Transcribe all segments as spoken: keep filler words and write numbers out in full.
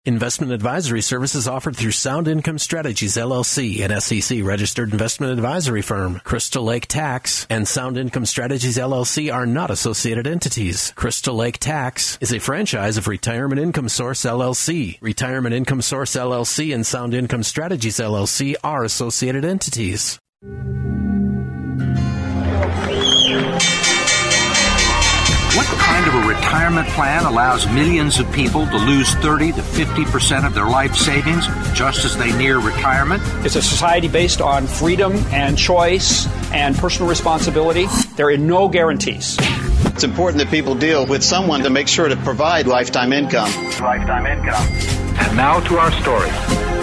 Investment advisory services offered through Sound Income Strategies, L L C, an S E C-registered investment advisory firm. Crystal Lake Tax and Sound Income Strategies, L L C are not associated entities. Crystal Lake Tax is a franchise of Retirement Income Source, L L C. Retirement Income Source, L L C and Sound Income Strategies, L L C are associated entities. What kind of a retirement plan allows millions of people to lose thirty to fifty percent of their life savings just as they near retirement? It's a society based on freedom and choice and personal responsibility. There are no guarantees. It's important that people deal with someone to make sure to provide lifetime income. Lifetime income. And now to our story.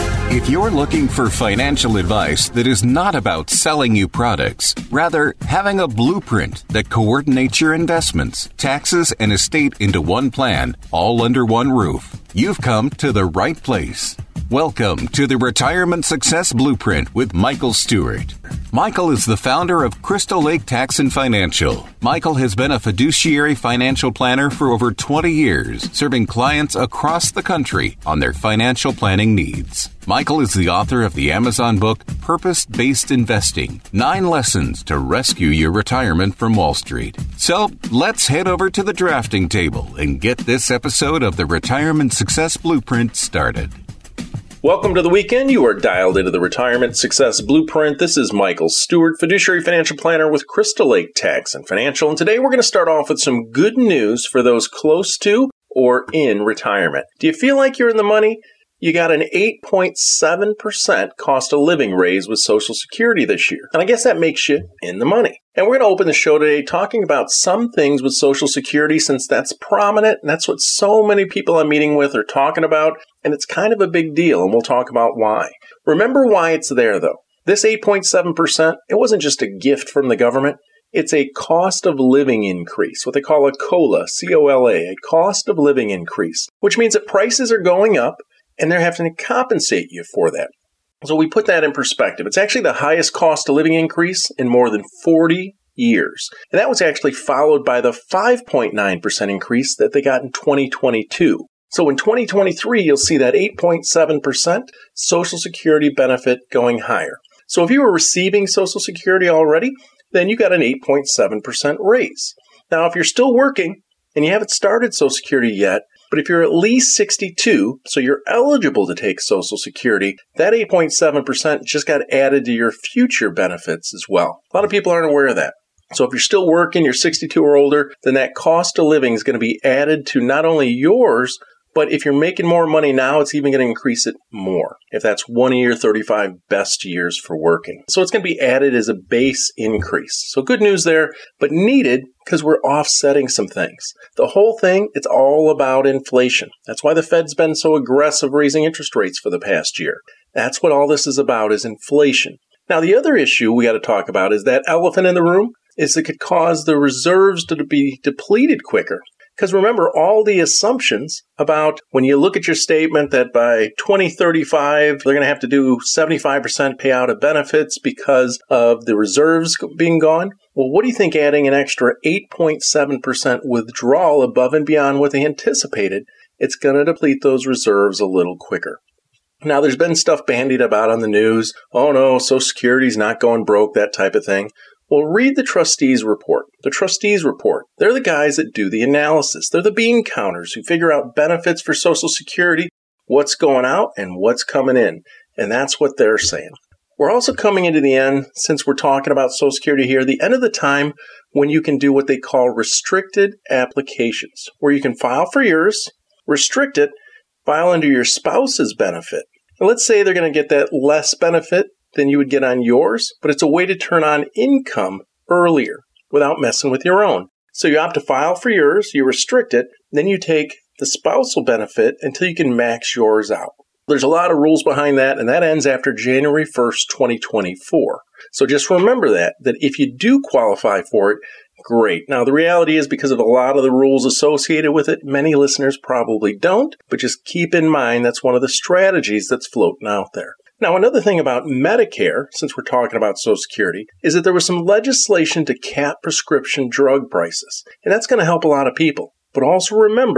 If you're looking for financial advice that is not about selling you products, rather having a blueprint that coordinates your investments, taxes, and estate into one plan, all under one roof, you've come to the right place. Welcome to the Retirement Success Blueprint with Michael Stewart. Michael is the founder of Crystal Lake Tax and Financial. Michael has been a fiduciary financial planner for over twenty years, serving clients across the country on their financial planning needs. Michael is the author of the Amazon book, Purpose-Based Investing, Nine Lessons to Rescue Your Retirement from Wall Street. So let's head over to the drafting table and get this episode of the Retirement Success Blueprint started. Welcome to the weekend. You are dialed into the Retirement Success Blueprint. This is Michael Stewart, fiduciary financial planner with Crystal Lake Tax and Financial. And today we're going to start off with some good news for those close to or in retirement. Do you feel like you're in the money? You got an eight point seven percent cost of living raise with Social Security this year. And I guess that makes you in the money. And we're going to open the show today talking about some things with Social Security since that's prominent and that's what so many people I'm meeting with are talking about. And it's kind of a big deal, and we'll talk about why. Remember why it's there, though. This eight point seven percent, it wasn't just a gift from the government. It's a cost of living increase, what they call a COLA, C O L A, a cost of living increase, which means that prices are going up and they're having to compensate you for that. So we put that in perspective. It's actually the highest cost of living increase in more than forty years. And that was actually followed by the five point nine percent increase that they got in twenty twenty-two. So in twenty twenty-three, you'll see that eight point seven percent Social Security benefit going higher. So if you were receiving Social Security already, then you got an eight point seven percent raise. Now, if you're still working and you haven't started Social Security yet, but if you're at least sixty-two, so you're eligible to take Social Security, that eight point seven percent just got added to your future benefits as well. A lot of people aren't aware of that. So if you're still working, you're sixty-two or older, then that cost of living is going to be added to not only yours, but if you're making more money now, it's even going to increase it more if that's one of your thirty-five best years for working. So it's going to be added as a base increase. So good news there, but needed because we're offsetting some things. The whole thing, it's all about inflation. That's why the Fed's been so aggressive raising interest rates for the past year. That's what all this is about, is inflation. Now, the other issue we got to talk about is that elephant in the room is it could cause the reserves to be depleted quicker. Because remember, all the assumptions about when you look at your statement that by twenty thirty-five, they're going to have to do seventy-five percent payout of benefits because of the reserves being gone. Well, what do you think adding an extra eight point seven percent withdrawal above and beyond what they anticipated? It's going to deplete those reserves a little quicker. Now, there's been stuff bandied about on the news. Oh, no, Social Security's not going broke, that type of thing. Well, read the trustees report. The trustees report, they're the guys that do the analysis. They're the bean counters who figure out benefits for Social Security, what's going out and what's coming in. And that's what they're saying. We're also coming into the end, since we're talking about Social Security here, the end of the time when you can do what they call restricted applications, where you can file for yours, restrict it, file under your spouse's benefit. And let's say they're going to get that less benefit than you would get on yours, but it's a way to turn on income earlier without messing with your own. So you opt to file for yours, you restrict it, then you take the spousal benefit until you can max yours out. There's a lot of rules behind that, and that ends after January first, twenty twenty-four. So just remember that, that if you do qualify for it, great. Now, the reality is because of a lot of the rules associated with it, many listeners probably don't, but just keep in mind that's one of the strategies that's floating out there. Now, another thing about Medicare, since we're talking about Social Security, is that there was some legislation to cap prescription drug prices. And that's going to help a lot of people. But also remember,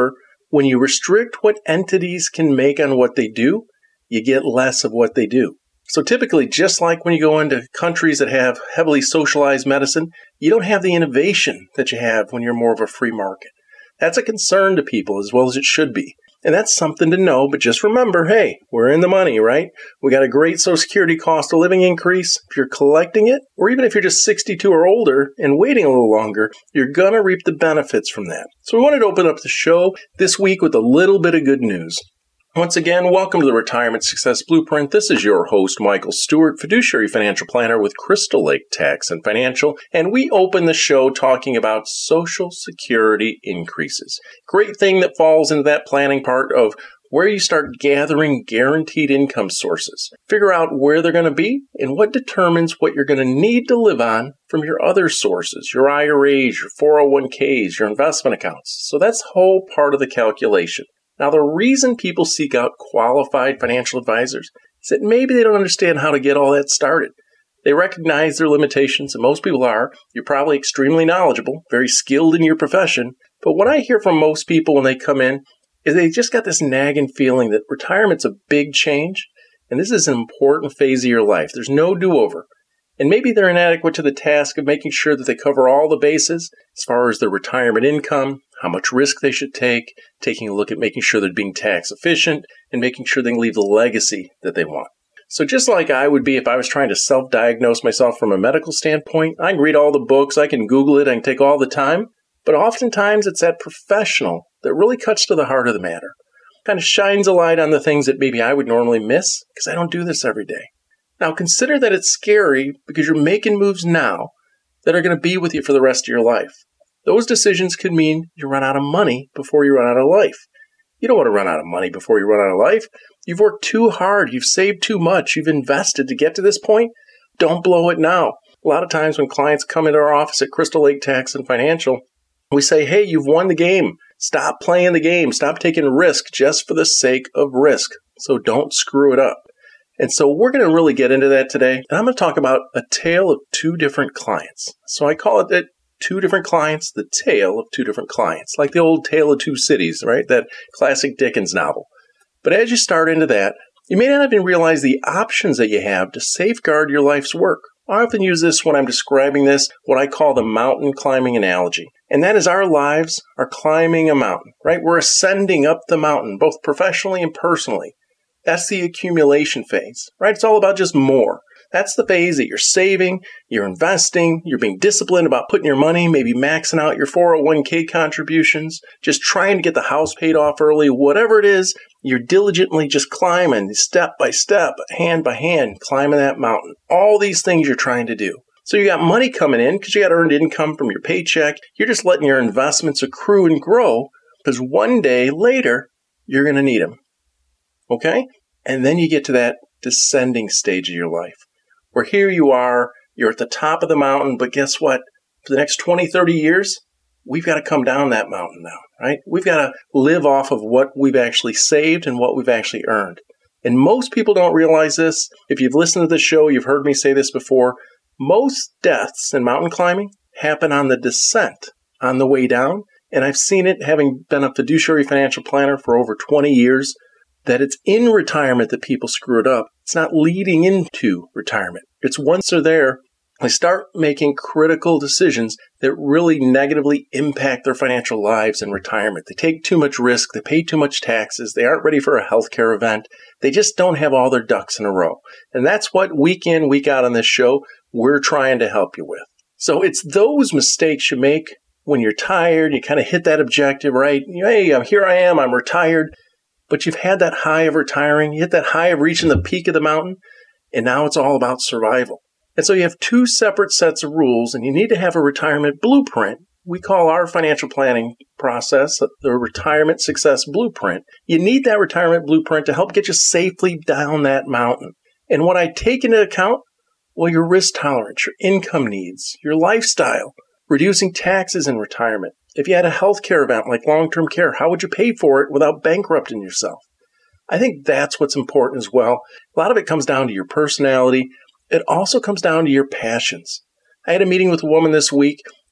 When you restrict what entities can make on what they do, you get less of what they do. So typically, just like when you go into countries that have heavily socialized medicine, you don't have the innovation that you have when you're more of a free market. That's a concern to people as well as it should be. And that's something to know, but just remember, hey, we're in the money, right? We got a great Social Security cost of living increase. If you're collecting it, or even if you're just sixty-two or older and waiting a little longer, you're going to reap the benefits from that. So we wanted to open up the show this week with a little bit of good news. Once again, welcome to the Retirement Success Blueprint. This is your host, Michael Stewart, fiduciary financial planner with Crystal Lake Tax and Financial, and we open the show talking about Social Security increases. Great thing that falls into that planning part of where you start gathering guaranteed income sources. Figure out where they're going to be and what determines what you're going to need to live on from your other sources, your I R As, your four oh one k's, your investment accounts. So that's the whole part of the calculation. Now, the reason people seek out qualified financial advisors is that maybe they don't understand how to get all that started. They recognize their limitations, and most people are. You're probably extremely knowledgeable, very skilled in your profession. But what I hear from most people when they come in is they just got this nagging feeling that retirement's a big change, and this is an important phase of your life. There's no do-over. And maybe they're inadequate to the task of making sure that they cover all the bases as far as their retirement income, how much risk they should take, taking a look at making sure they're being tax efficient, and making sure they can leave the legacy that they want. So just like I would be if I was trying to self-diagnose myself from a medical standpoint, I can read all the books, I can Google it, I can take all the time, but oftentimes it's that professional that really cuts to the heart of the matter, kind of shines a light on the things that maybe I would normally miss because I don't do this every day. Now, consider that it's scary because you're making moves now that are going to be with you for the rest of your life. Those decisions could mean you run out of money before you run out of life. You don't want to run out of money before you run out of life. You've worked too hard. You've saved too much. You've invested to get to this point. Don't blow it now. A lot of times when clients come into our office at Crystal Lake Tax and Financial, we say, hey, you've won the game. Stop playing the game. Stop taking risk just for the sake of risk. So don't screw it up. And so we're going to really get into that today. And I'm going to talk about a tale of two different clients. So I call it that two different clients, the tale of two different clients, like the old Tale of Two Cities, right? That classic Dickens novel. But as you start into that, you may not even realize the options that you have to safeguard your life's work. I often use this when I'm describing this, what I call the mountain climbing analogy. And that is our lives are climbing a mountain, right? We're ascending up the mountain, both professionally and personally. That's the accumulation phase, right? It's all about just more. That's the phase that you're saving, you're investing, you're being disciplined about putting your money, maybe maxing out your four oh one k contributions, just trying to get the house paid off early, whatever it is, you're diligently just climbing step by step, hand by hand, climbing that mountain. All these things you're trying to do. So you got money coming in because you got earned income from your paycheck. You're just letting your investments accrue and grow because one day later, you're going to need them. Okay? And then you get to that descending stage of your life where here you are, you're at the top of the mountain, but guess what? For the next twenty, thirty years, we've got to come down that mountain now, right? We've got to live off of what we've actually saved and what we've actually earned. And most people don't realize this. If you've listened to the show, you've heard me say this before. Most deaths in mountain climbing happen on the descent, on the way down. And I've seen it, having been a fiduciary financial planner for over twenty years, that it's in retirement that people screw it up. It's not leading into retirement. It's once they're there, they start making critical decisions that really negatively impact their financial lives in retirement. They take too much risk. They pay too much taxes. They aren't ready for a healthcare event. They just don't have all their ducks in a row. And that's what week in, week out on this show, we're trying to help you with. So it's those mistakes you make when you're tired. You kind of hit that objective, right? Hey, I'm here I am. I'm retired. But you've had that high of retiring. You hit that high of reaching the peak of the mountain. And now it's all about survival. And so you have two separate sets of rules, and you need to have a retirement blueprint. We call our financial planning process the Retirement Success Blueprint. You need that retirement blueprint to help get you safely down that mountain. And what I take into account, well, your risk tolerance, your income needs, your lifestyle, reducing taxes in retirement. If you had a healthcare event like long-term care, how would you pay for it without bankrupting yourself? I think that's what's important as well. A lot of it comes down to your personality. It also comes down to your passions. I had a meeting with a woman this week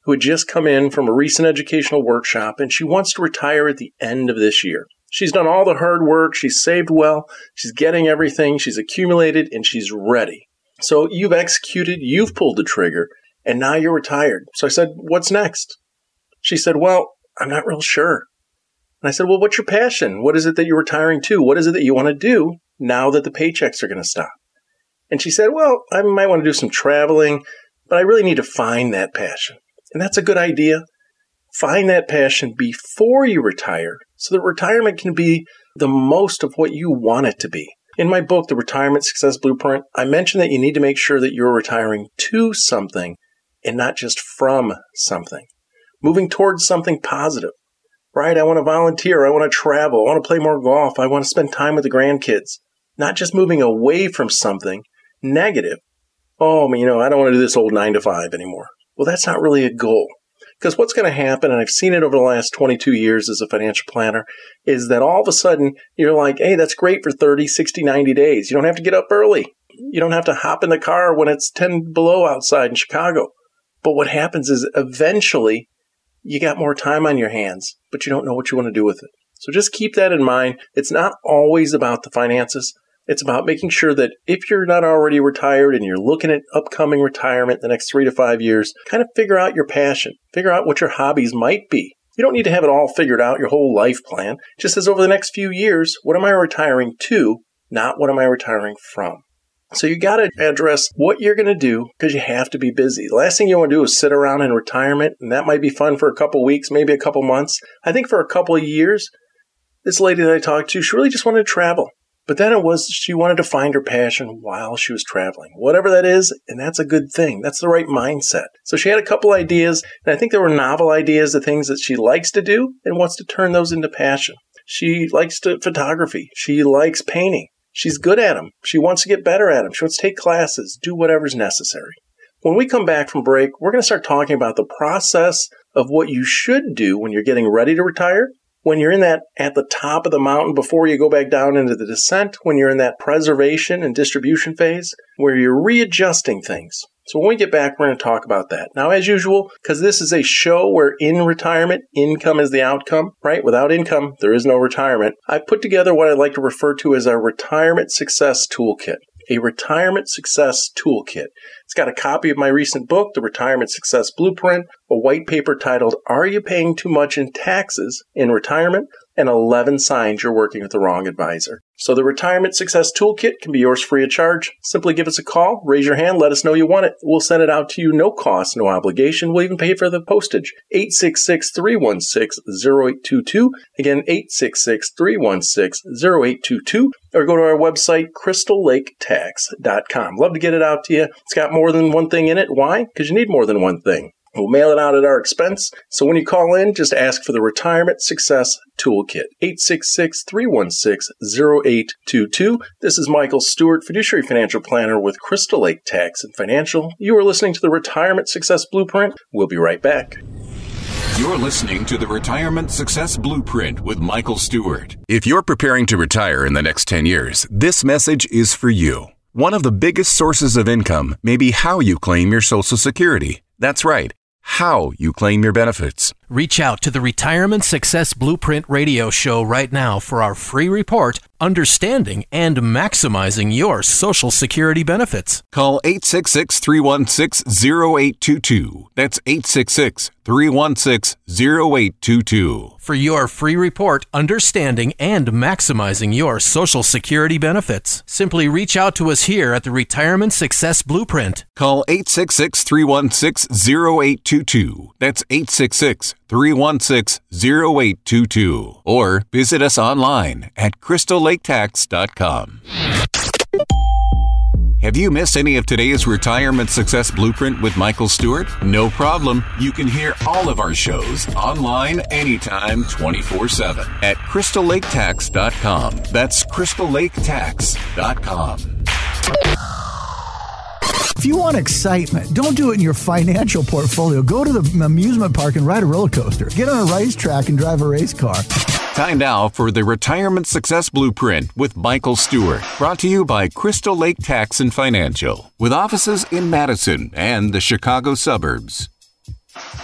who had just come in from a recent educational workshop, and she wants to retire at the end of this year. She's done all the hard work, she's saved well, she's getting everything, she's accumulated, and she's ready. So you've executed, you've pulled the trigger, and now you're retired. So I said, what's next? She said, well, I'm not real sure. And I said, well, what's your passion? What is it that you're retiring to? What is it that you want to do now that the paychecks are going to stop? And she said, well, I might want to do some traveling, but I really need to find that passion. And that's a good idea. Find that passion before you retire so that retirement can be the most of what you want it to be. In my book, The Retirement Success Blueprint, I mentioned that you need to make sure that you're retiring to something and not just from something. Moving towards something positive, right? I want to volunteer. I want to travel. I want to play more golf. I want to spend time with the grandkids. Not just moving away from something negative. Oh, you know, I don't want to do this old nine to five anymore. Well, that's not really a goal. Because what's going to happen, and I've seen it over the last twenty-two years as a financial planner, is that all of a sudden you're like, hey, that's great for thirty, sixty, ninety days. You don't have to get up early. You don't have to hop in the car when it's ten below outside in Chicago. But what happens is eventually you got more time on your hands, but you don't know what you want to do with it. So just keep that in mind. It's not always about the finances. It's about making sure that if you're not already retired and you're looking at upcoming retirement the next three to five years, kind of figure out your passion. Figure out what your hobbies might be. You don't need to have it all figured out, your whole life plan. Just as over the next few years, what am I retiring to, not what am I retiring from? So you got to address what you're going to do because you have to be busy. The last thing you want to do is sit around in retirement, and that might be fun for a couple weeks, maybe a couple months. I think for a couple of years, this lady that I talked to, she really just wanted to travel. But then it was she wanted to find her passion while she was traveling, whatever that is, and that's a good thing. That's the right mindset. So she had a couple ideas, and I think there were novel ideas of things that she likes to do and wants to turn those into passion. She likes to photography. She likes painting. She's good at them. She wants to get better at them. She wants to take classes, do whatever's necessary. When we come back from break, we're going to start talking about the process of what you should do when you're getting ready to retire, when you're in that at the top of the mountain before you go back down into the descent, when you're in that preservation and distribution phase, where you're readjusting things. So when we get back, we're going to talk about that. Now, as usual, because this is a show where in retirement, income is the outcome, right? Without income, there is no retirement. I put together what I like to refer to as our Retirement Success Toolkit. A Retirement Success Toolkit. It's got a copy of my recent book, The Retirement Success Blueprint, a white paper titled, Are You Paying Too Much in Taxes in Retirement? And eleven signs you're working with the wrong advisor. So the Retirement Success Toolkit can be yours free of charge. Simply give us a call, raise your hand, let us know you want it. We'll send it out to you, no cost, no obligation. We'll even pay for the postage. eight six six, three one six, zero eight two two. Again, eight six six, three one six, zero eight two two. Or go to our website, crystal lake tax dot com. Love to get it out to you. It's got more than one thing in it. Why? Because you need more than one thing. We'll mail it out at our expense. So when you call in, just ask for the Retirement Success Toolkit. eight six six, three one six, zero eight two two. This is Michael Stewart, fiduciary financial planner with Crystal Lake Tax and Financial. You are listening to the Retirement Success Blueprint. We'll be right back. You're listening to the Retirement Success Blueprint with Michael Stewart. If you're preparing to retire in the next ten years, this message is for you. One of the biggest sources of income may be how you claim your Social Security. That's right, how you claim your benefits. Reach out to the Retirement Success Blueprint radio show right now for our free report, Understanding and Maximizing Your Social Security Benefits. Call eight six six, three one six, zero eight two two. That's eight six six, three one six, zero eight two two. For your free report, Understanding and Maximizing Your Social Security Benefits. Simply reach out to us here at the Retirement Success Blueprint. Call eight six six, three one six, zero eight two two. That's eight six six, three one six, zero eight two two. Or visit us online at crystal lake tax dot com. Have you missed any of today's Retirement Success Blueprint with Michael Stewart? No problem. You can hear all of our shows online anytime, twenty-four seven at crystal lake tax dot com. That's crystal lake tax dot com. If you want excitement, don't do it in your financial portfolio. Go to the amusement park and ride a roller coaster. Get on a racetrack and drive a race car. Time now for the Retirement Success Blueprint with Michael Stewart, brought to you by Crystal Lake Tax and Financial, with offices in Madison and the Chicago suburbs.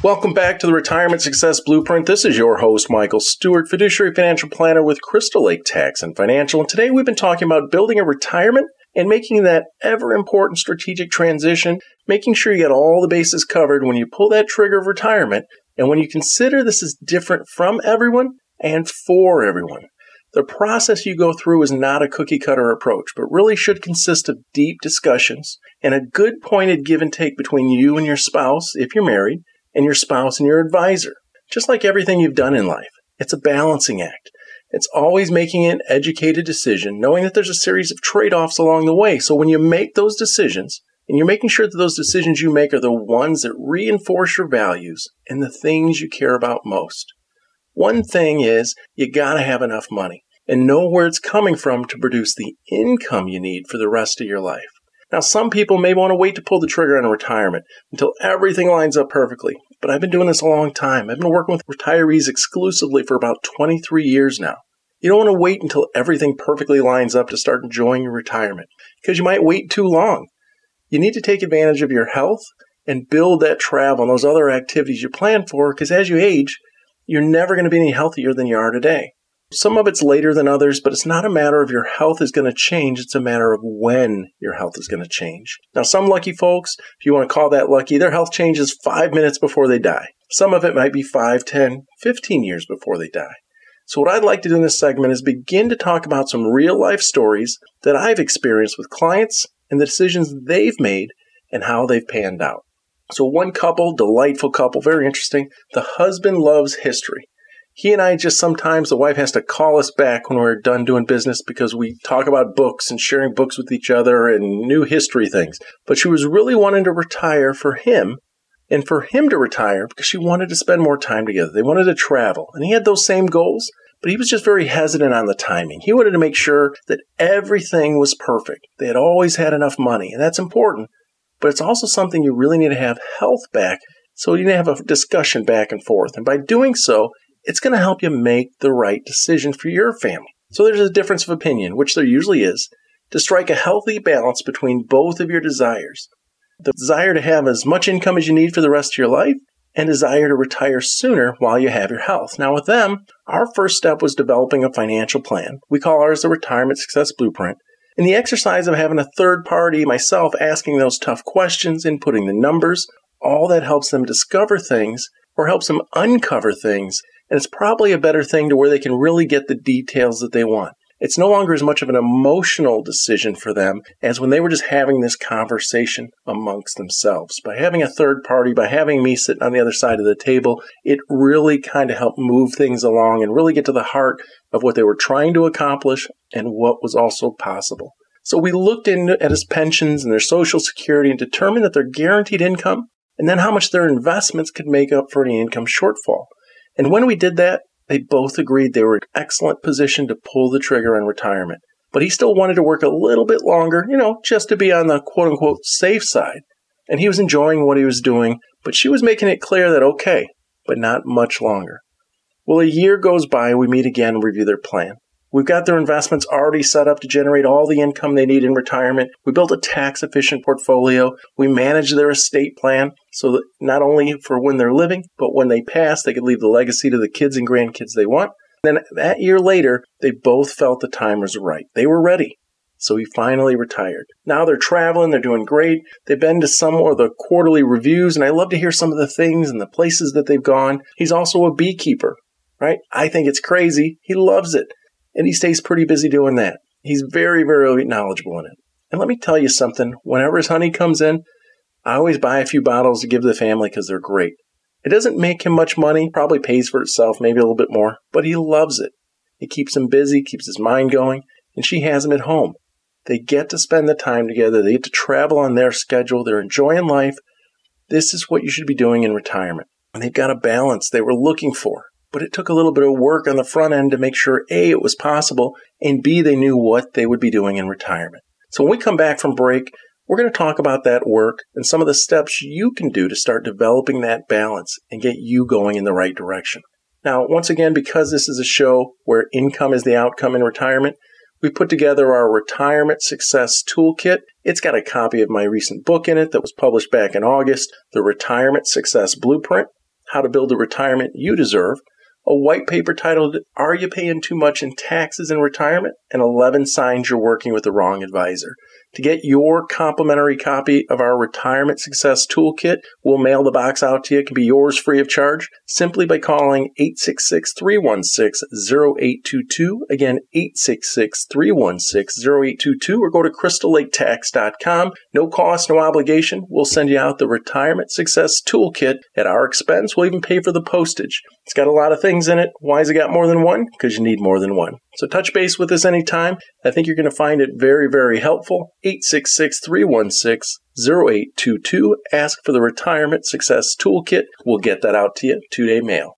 Welcome back to the Retirement Success Blueprint. This is your host, Michael Stewart, fiduciary financial planner with Crystal Lake Tax and Financial. And today we've been talking about building a retirement and making that ever important strategic transition, making sure you get all the bases covered when you pull that trigger of retirement. And when you consider this is different from everyone and for everyone. The process you go through is not a cookie cutter approach, but really should consist of deep discussions and a good pointed give and take between you and your spouse, if you're married, and your spouse and your advisor. Just like everything you've done in life, it's a balancing act. It's always making an educated decision, knowing that there's a series of trade-offs along the way. So when you make those decisions, and you're making sure that those decisions you make are the ones that reinforce your values and the things you care about most. One thing is you got to have enough money and know where it's coming from to produce the income you need for the rest of your life. Now, some people may want to wait to pull the trigger on retirement until everything lines up perfectly, but I've been doing this a long time. I've been working with retirees exclusively for about twenty-three years now. You don't want to wait until everything perfectly lines up to start enjoying your retirement because you might wait too long. You need to take advantage of your health and build that travel and those other activities you plan for because as you age, you're never going to be any healthier than you are today. Some of it's later than others, but it's not a matter of your health is going to change. It's a matter of when your health is going to change. Now, some lucky folks, if you want to call that lucky, their health changes five minutes before they die. Some of it might be five, ten, fifteen years before they die. So what I'd like to do in this segment is begin to talk about some real life stories that I've experienced with clients and the decisions they've made and how they've panned out. So one couple, delightful couple, very interesting. The husband loves history. He and I just sometimes, the wife has to call us back when we're done doing business because we talk about books and sharing books with each other and new history things. But she was really wanting to retire for him and for him to retire because she wanted to spend more time together. They wanted to travel. And he had those same goals, but he was just very hesitant on the timing. He wanted to make sure that everything was perfect. They had always had enough money, and that's important. But it's also something you really need to have health back, so you need to have a discussion back and forth. And by doing so, it's going to help you make the right decision for your family. So there's a difference of opinion, which there usually is, to strike a healthy balance between both of your desires. The desire to have as much income as you need for the rest of your life and desire to retire sooner while you have your health. Now with them, our first step was developing a financial plan. We call ours the Retirement Success Blueprint. And the exercise of having a third party, myself, asking those tough questions, inputting the numbers, all that helps them discover things or helps them uncover things. And it's probably a better thing to where they can really get the details that they want. It's no longer as much of an emotional decision for them as when they were just having this conversation amongst themselves. By having a third party, by having me sitting on the other side of the table, it really kind of helped move things along and really get to the heart of what they were trying to accomplish and what was also possible. So we looked in at his pensions and their Social Security and determined that their guaranteed income and then how much their investments could make up for any income shortfall. And when we did that, they both agreed they were in an excellent position to pull the trigger on retirement. But he still wanted to work a little bit longer, you know, just to be on the quote-unquote safe side. And he was enjoying what he was doing, but she was making it clear that okay, but not much longer. Well, a year goes by and we meet again and review their plan. We've got their investments already set up to generate all the income they need in retirement. We built a tax-efficient portfolio. We manage their estate plan so that not only for when they're living, but when they pass, they could leave the legacy to the kids and grandkids they want. Then that year later, they both felt the time was right. They were ready. So he finally retired. Now they're traveling. They're doing great. They've been to some of the quarterly reviews, and I love to hear some of the things and the places that they've gone. He's also a beekeeper, right? I think it's crazy. He loves it. And he stays pretty busy doing that. He's very, very knowledgeable in it. And let me tell you something. Whenever his honey comes in, I always buy a few bottles to give to the family because they're great. It doesn't make him much money, probably pays for itself, maybe a little bit more, but he loves it. It keeps him busy, keeps his mind going, and she has him at home. They get to spend the time together. They get to travel on their schedule. They're enjoying life. This is what you should be doing in retirement. And they've got a balance they were looking for. But it took a little bit of work on the front end to make sure, A, it was possible, and B, they knew what they would be doing in retirement. So when we come back from break, we're going to talk about that work and some of the steps you can do to start developing that balance and get you going in the right direction. Now, once again, because this is a show where income is the outcome in retirement, we put together our Retirement Success Toolkit. It's got a copy of my recent book in it that was published back in August, the Retirement Success Blueprint. How to Build the Retirement You Deserve, a white paper titled, Are You Paying Too Much in Taxes in Retirement? And eleven Signs You're Working with the Wrong Advisor. To get your complimentary copy of our Retirement Success Toolkit, we'll mail the box out to you. It can be yours free of charge simply by calling eight six six, three one six, zero eight two two. Again, eight six six, three one six, zero eight two two, or go to crystal lake tax dot com. No cost, no obligation. We'll send you out the Retirement Success Toolkit at our expense. We'll even pay for the postage. It's got a lot of things in it. Why has it got more than one? Because you need more than one. So touch base with us anytime. I think you're going to find it very, very helpful. eight six six, three one six, zero eight two two. Ask for the Retirement Success Toolkit. We'll get that out to you. Two-day mail.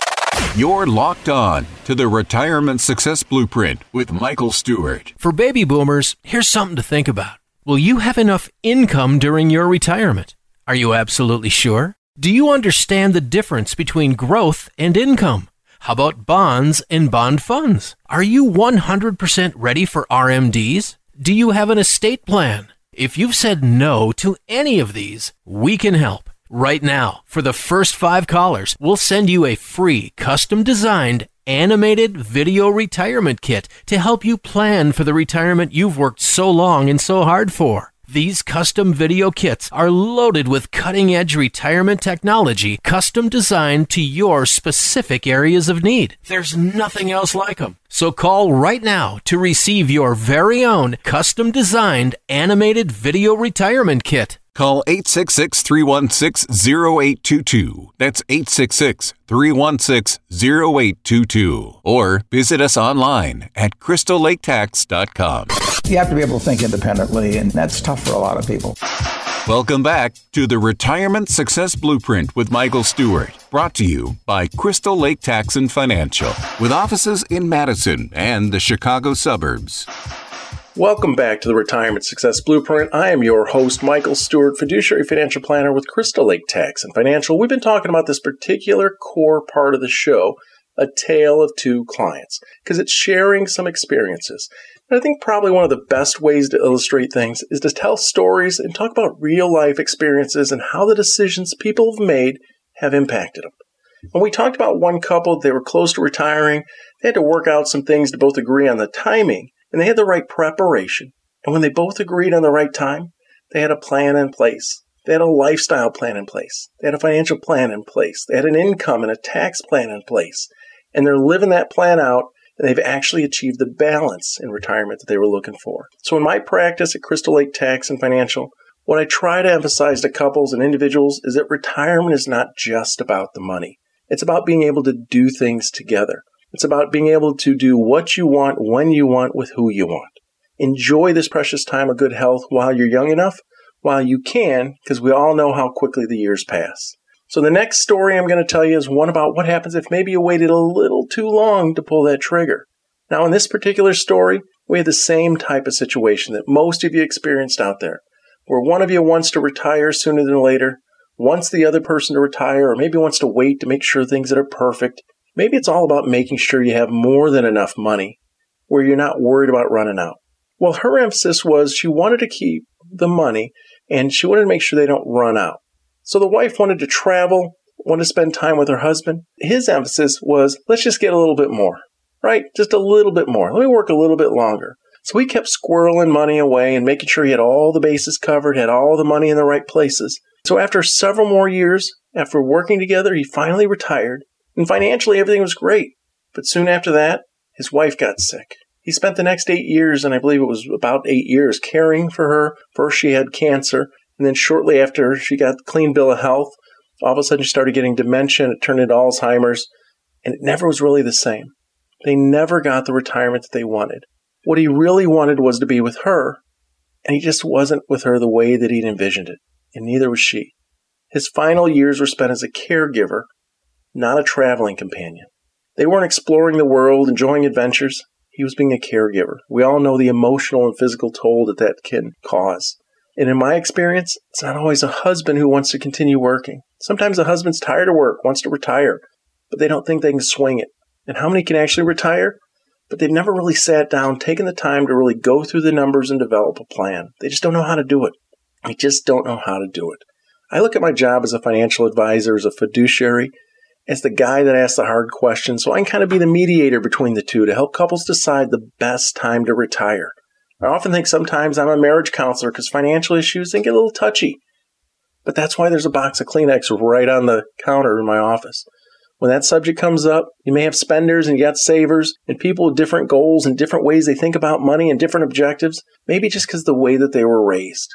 You're locked on to the Retirement Success Blueprint with Michael Stewart. For baby boomers, here's something to think about. Will you have enough income during your retirement? Are you absolutely sure? Do you understand the difference between growth and income? How about bonds and bond funds? Are you one hundred percent ready for R M Ds? Do you have an estate plan? If you've said no to any of these, we can help. Right now, for the first five callers, we'll send you a free, custom-designed, animated video retirement kit to help you plan for the retirement you've worked so long and so hard for. These custom video kits are loaded with cutting-edge retirement technology, custom designed to your specific areas of need. There's nothing else like them. So call right now to receive your very own custom-designed animated video retirement kit. Call eight six six, three one six, zero eight two two. That's eight six six, three one six, zero eight two two. Or visit us online at crystal lake tax dot com. You have to be able to think independently, and that's tough for a lot of people. Welcome back to the Retirement Success Blueprint with Michael Stewart, brought to you by Crystal Lake Tax and Financial, with offices in Madison and the Chicago suburbs. Welcome back to the Retirement Success Blueprint. I am your host, Michael Stewart, fiduciary financial planner with Crystal Lake Tax and Financial. We've been talking about this particular core part of the show, A Tale of Two Clients, because it's sharing some experiences. And I think probably one of the best ways to illustrate things is to tell stories and talk about real-life experiences and how the decisions people have made have impacted them. When we talked about one couple, they were close to retiring. They had to work out some things to both agree on the timing, and they had the right preparation. And when they both agreed on the right time, they had a plan in place. They had a lifestyle plan in place. They had a financial plan in place. They had an income and a tax plan in place. And they're living that plan out, and they've actually achieved the balance in retirement that they were looking for. So in my practice at Crystal Lake Tax and Financial, what I try to emphasize to couples and individuals is that retirement is not just about the money. It's about being able to do things together. It's about being able to do what you want, when you want, with who you want. Enjoy this precious time of good health while you're young enough, while you can, because we all know how quickly the years pass. So the next story I'm going to tell you is one about what happens if maybe you waited a little too long to pull that trigger. Now, in this particular story, we had the same type of situation that most of you experienced out there, where one of you wants to retire sooner than later, wants the other person to retire, or maybe wants to wait to make sure things that are perfect. Maybe it's all about making sure you have more than enough money, where you're not worried about running out. Well, her emphasis was she wanted to keep the money, and she wanted to make sure they don't run out. So the wife wanted to travel, wanted to spend time with her husband. His emphasis was, let's just get a little bit more, right? Just a little bit more. Let me work a little bit longer. So he kept squirreling money away and making sure he had all the bases covered, had all the money in the right places. So after several more years, after working together, he finally retired. And financially, everything was great. But soon after that, his wife got sick. He spent the next eight years, and I believe it was about eight years, caring for her. First, she had cancer. And then shortly after she got a clean bill of health, all of a sudden she started getting dementia, and it turned into Alzheimer's, and it never was really the same. They never got the retirement that they wanted. What he really wanted was to be with her, and he just wasn't with her the way that he'd envisioned it, and neither was she. His final years were spent as a caregiver, not a traveling companion. They weren't exploring the world, enjoying adventures. He was being a caregiver. We all know the emotional and physical toll that that can cause. And in my experience, it's not always a husband who wants to continue working. Sometimes a husband's tired of work, wants to retire, but they don't think they can swing it. And how many can actually retire? But they've never really sat down, taken the time to really go through the numbers and develop a plan. They just don't know how to do it. They just don't know how to do it. I look at my job as a financial advisor, as a fiduciary, as the guy that asks the hard questions, so I can kind of be the mediator between the two to help couples decide the best time to retire. I often think sometimes I'm a marriage counselor because financial issues can get a little touchy. But that's why there's a box of Kleenex right on the counter in my office. When that subject comes up, you may have spenders and you got savers and people with different goals and different ways they think about money and different objectives, maybe just because of the way that they were raised.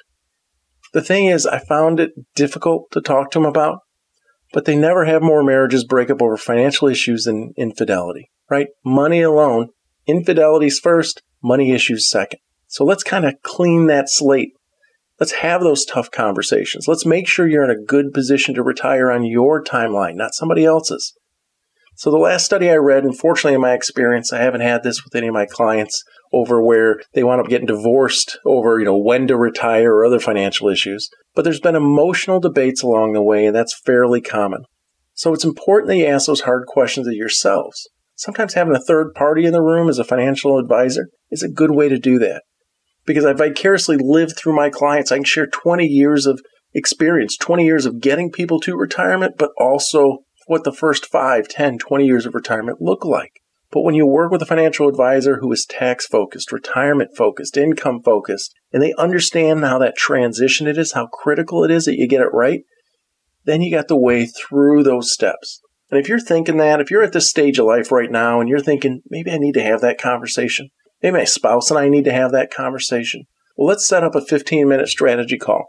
The thing is, I found it difficult to talk to them about, but they never have more marriages break up over financial issues than infidelity, right? Money alone, infidelity's first, money issues second. So let's kind of clean that slate. Let's have those tough conversations. Let's make sure you're in a good position to retire on your timeline, not somebody else's. So the last study I read, unfortunately in my experience, I haven't had this with any of my clients over where they wound up getting divorced over, you know, when to retire or other financial issues. But there's been emotional debates along the way, and that's fairly common. So it's important that you ask those hard questions of yourselves. Sometimes having a third party in the room as a financial advisor is a good way to do that. Because I vicariously live through my clients. I can share twenty years of experience, twenty years of getting people to retirement, but also what the first five, ten, twenty years of retirement look like. But when you work with a financial advisor who is tax-focused, retirement-focused, income-focused, and they understand how that transition it is, how critical it is that you get it right, then you got the way through those steps. And if you're thinking that, if you're at this stage of life right now and you're thinking, maybe I need to have that conversation, maybe my spouse and I need to have that conversation. Well, let's set up a fifteen-minute strategy call.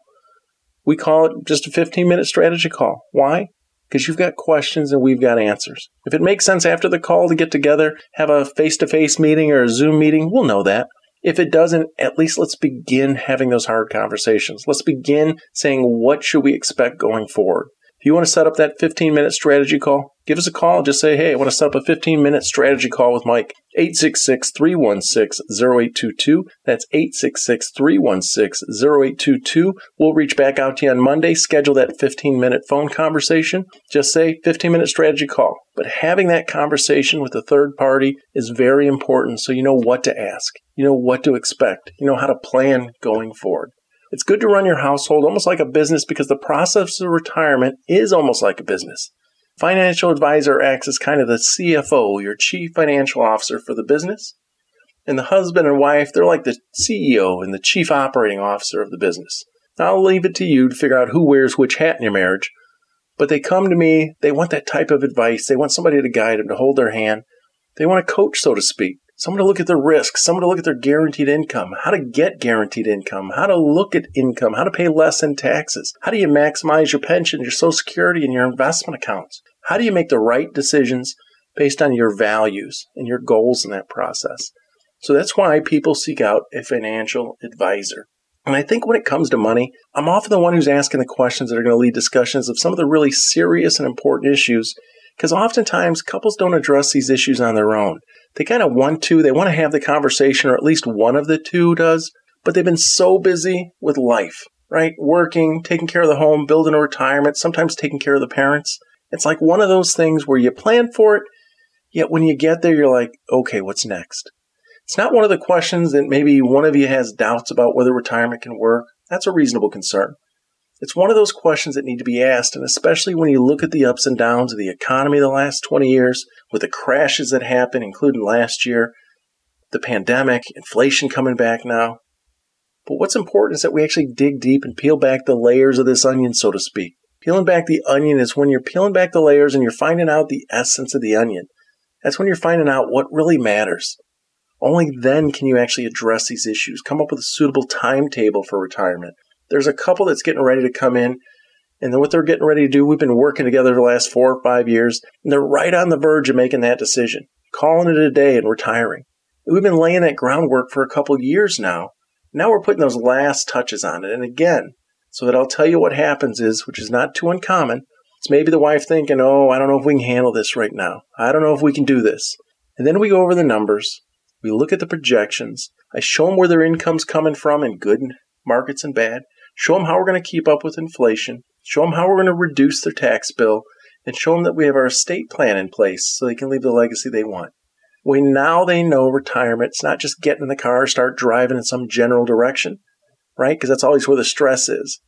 We call it just a fifteen-minute strategy call. Why? Because you've got questions and we've got answers. If it makes sense after the call to get together, have a face-to-face meeting or a Zoom meeting, we'll know that. If it doesn't, at least let's begin having those hard conversations. Let's begin saying, what should we expect going forward? If you want to set up that fifteen-minute strategy call, give us a call and just say, hey, I want to set up a fifteen-minute strategy call with Mike. eight six six, three one six, zero eight two two. That's eight six six, three one six, zero eight two two. We'll reach back out to you on Monday, schedule that fifteen-minute phone conversation. Just say fifteen-minute strategy call. But having that conversation with a third party is very important so you know what to ask. You know what to expect. You know how to plan going forward. It's good to run your household almost like a business because the process of retirement is almost like a business. Financial advisor acts as kind of the C F O, your chief financial officer for the business. And the husband and wife, they're like the C E O and the chief operating officer of the business. Now, I'll leave it to you to figure out who wears which hat in your marriage. But they come to me, they want that type of advice. They want somebody to guide them, to hold their hand. They want a coach, so to speak. Someone to look at their risks, someone to look at their guaranteed income, how to get guaranteed income, how to look at income, how to pay less in taxes. How do you maximize your pension, your Social Security, and your investment accounts? How do you make the right decisions based on your values and your goals in that process? So that's why people seek out a financial advisor. And I think when it comes to money, I'm often the one who's asking the questions that are going to lead discussions of some of the really serious and important issues, because oftentimes couples don't address these issues on their own. They kind of want to, they want to have the conversation, or at least one of the two does, but they've been so busy with life, right? Working, taking care of the home, building a retirement, sometimes taking care of the parents. It's like one of those things where you plan for it, yet when you get there, you're like, okay, what's next? It's not one of the questions that maybe one of you has doubts about whether retirement can work. That's a reasonable concern. It's one of those questions that need to be asked, and especially when you look at the ups and downs of the economy the last twenty years, with the crashes that happened, including last year, the pandemic, inflation coming back now. But what's important is that we actually dig deep and peel back the layers of this onion, so to speak. Peeling back the onion is when you're peeling back the layers and you're finding out the essence of the onion. That's when you're finding out what really matters. Only then can you actually address these issues, come up with a suitable timetable for retirement. There's a couple that's getting ready to come in, and then what they're getting ready to do, we've been working together the last four or five years, and they're right on the verge of making that decision, calling it a day and retiring. We've been laying that groundwork for a couple of years now. Now we're putting those last touches on it. And again, so that I'll tell you what happens is, which is not too uncommon, it's maybe the wife thinking, oh, I don't know if we can handle this right now. I don't know if we can do this. And then we go over the numbers. We look at the projections. I show them where their income's coming from in good markets and bad. Show them how we're going to keep up with inflation. Show them how we're going to reduce their tax bill. And show them that we have our estate plan in place so they can leave the legacy they want. We now they know retirement. It's not just getting in the car, start driving in some general direction, right? Because that's always where the stress is.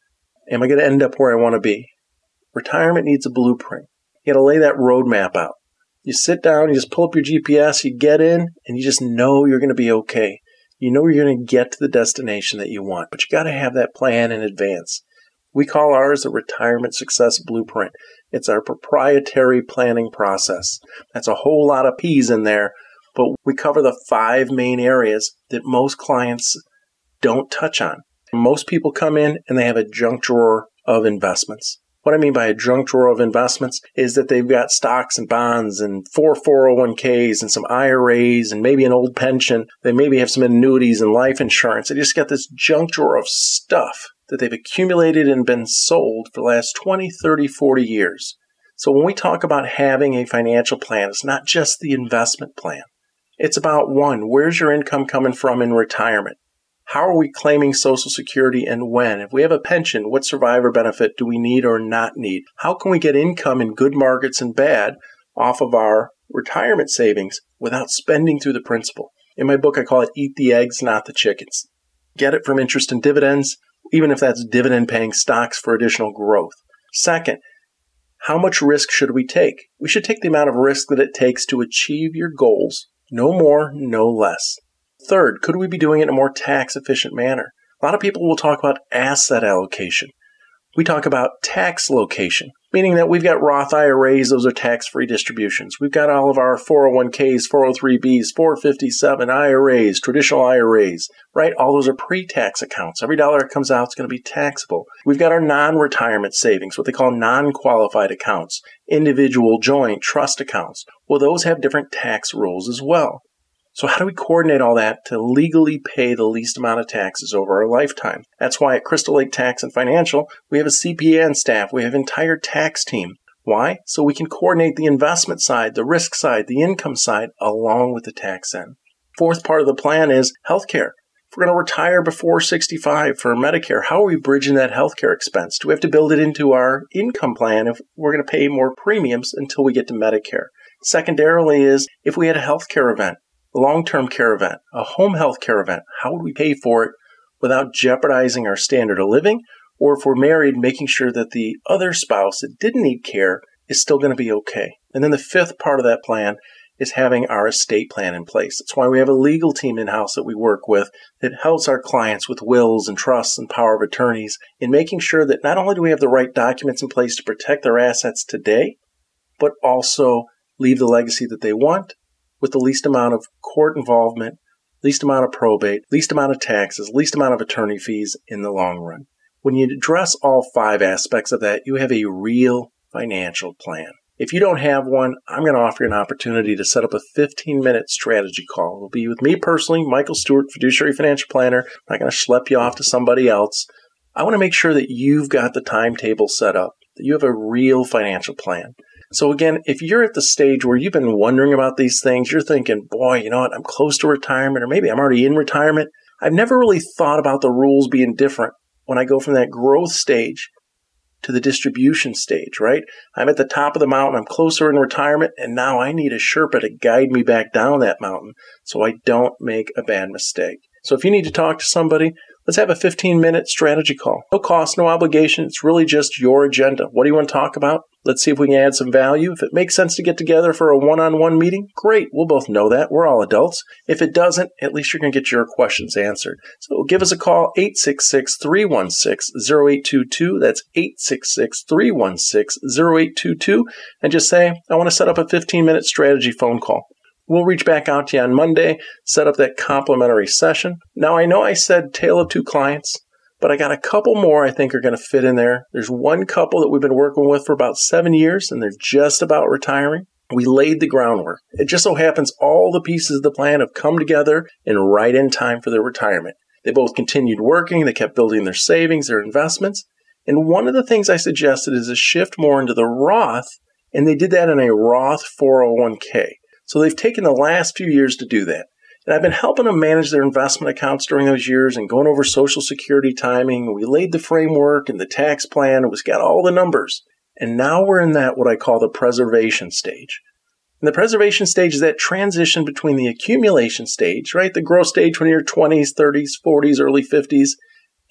Am I going to end up where I want to be? Retirement needs a blueprint. You got to lay that roadmap out. You sit down, you just pull up your G P S, you get in, and you just know you're going to be okay. You know you're going to get to the destination that you want, but you got to have that plan in advance. We call ours a Retirement Success Blueprint. It's our proprietary planning process. That's a whole lot of P's in there, but we cover the five main areas that most clients don't touch on. Most people come in and they have a junk drawer of investments. What I mean by a junk drawer of investments is that they've got stocks and bonds and four 401ks and some I R As and maybe an old pension. They maybe have some annuities and life insurance. They just got this junk drawer of stuff that they've accumulated and been sold for the last twenty, thirty, forty years. So when we talk about having a financial plan, it's not just the investment plan. It's about, one, where's your income coming from in retirement? How are we claiming Social Security and when? If we have a pension, what survivor benefit do we need or not need? How can we get income in good markets and bad off of our retirement savings without spending through the principal? In my book, I call it Eat the Eggs, Not the Chickens. Get it from interest and dividends, even if that's dividend-paying stocks for additional growth. Second, how much risk should we take? We should take the amount of risk that it takes to achieve your goals, no more, no less. Third, could we be doing it in a more tax-efficient manner? A lot of people will talk about asset allocation. We talk about tax location, meaning that we've got Roth I R As, those are tax-free distributions. We've got all of our four oh one k's, four oh three b's, four fifty-seven I R As, traditional I R As, right? All those are pre-tax accounts. Every dollar that comes out is going to be taxable. We've got our non-retirement savings, what they call non-qualified accounts, individual, joint, trust accounts. Well, those have different tax rules as well. So how do we coordinate all that to legally pay the least amount of taxes over our lifetime? That's why at Crystal Lake Tax and Financial, we have a C P A on staff. We have an entire tax team. Why? So we can coordinate the investment side, the risk side, the income side, along with the tax end. Fourth part of the plan is healthcare. If we're going to retire before sixty-five for Medicare, how are we bridging that healthcare expense? Do we have to build it into our income plan if we're going to pay more premiums until we get to Medicare? Secondarily is if we had a healthcare event, a long-term care event, a home health care event, how would we pay for it without jeopardizing our standard of living? Or if we're married, making sure that the other spouse that didn't need care is still going to be okay. And then the fifth part of that plan is having our estate plan in place. That's why we have a legal team in-house that we work with that helps our clients with wills and trusts and power of attorneys in making sure that not only do we have the right documents in place to protect their assets today, but also leave the legacy that they want, with the least amount of court involvement, least amount of probate, least amount of taxes, least amount of attorney fees in the long run. When you address all five aspects of that, you have a real financial plan. If you don't have one, I'm going to offer you an opportunity to set up a fifteen-minute strategy call. It'll be with me personally, Michael Stewart, fiduciary financial planner. I'm not going to schlep you off to somebody else. I want to make sure that you've got the timetable set up, that you have a real financial plan. So again, if you're at the stage where you've been wondering about these things, you're thinking, boy, you know what, I'm close to retirement, or maybe I'm already in retirement. I've never really thought about the rules being different when I go from that growth stage to the distribution stage, right? I'm at the top of the mountain, I'm closer in retirement, and now I need a Sherpa to guide me back down that mountain so I don't make a bad mistake. So if you need to talk to somebody, let's have a fifteen-minute strategy call. No cost, no obligation. It's really just your agenda. What do you want to talk about? Let's see if we can add some value. If it makes sense to get together for a one-on-one meeting, great. We'll both know that. We're all adults. If it doesn't, at least you're going to get your questions answered. So give us a call, eight six six, three one six, zero eight two two. That's eight six six, three one six, zero eight two two. And just say, I want to set up a fifteen-minute strategy phone call. We'll reach back out to you on Monday, set up that complimentary session. Now, I know I said tale of two clients, but I got a couple more I think are going to fit in there. There's one couple that we've been working with for about seven years, and they're just about retiring. We laid the groundwork. It just so happens all the pieces of the plan have come together and right in time for their retirement. They both continued working. They kept building their savings, their investments. And one of the things I suggested is a shift more into the Roth, and they did that in a Roth four oh one k. So they've taken the last few years to do that. And I've been helping them manage their investment accounts during those years and going over Social Security timing. We laid the framework and the tax plan. It was got all the numbers. And now we're in that what I call the preservation stage. And the preservation stage is that transition between the accumulation stage, right? The growth stage when you're twenties, thirties, forties, early fifties,